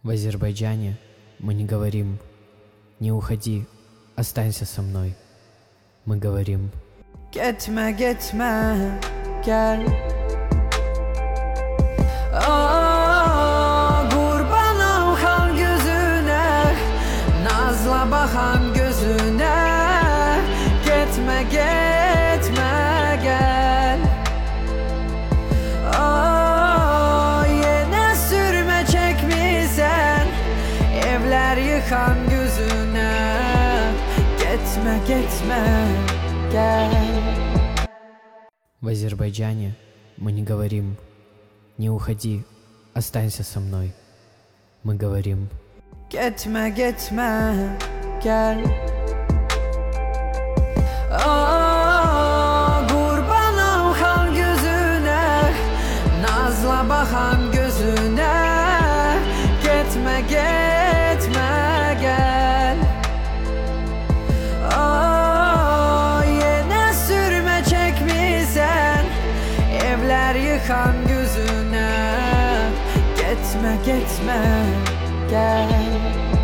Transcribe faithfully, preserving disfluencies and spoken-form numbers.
В Азербайджане мы не говорим «Не уходи, останься со мной». Мы говорим Gitme gitme gel. Aa, kurbanım kan gözüne, nazla bakan gözüne. Gitme gitme gel. Aa, yine sürme çekmişsen, evler yıkan gözüne. Gitme gitme gel. В Азербайджане мы не говорим «Не уходи, останься со мной». Мы говорим Gitme gitme gel. Aa, kurbanım kan gözüne, nazla bakan gözüne. Gitme gitme gel. Aa, yine sürme çekmişsen, evler yıkan gözüne. Gitme gitme gel.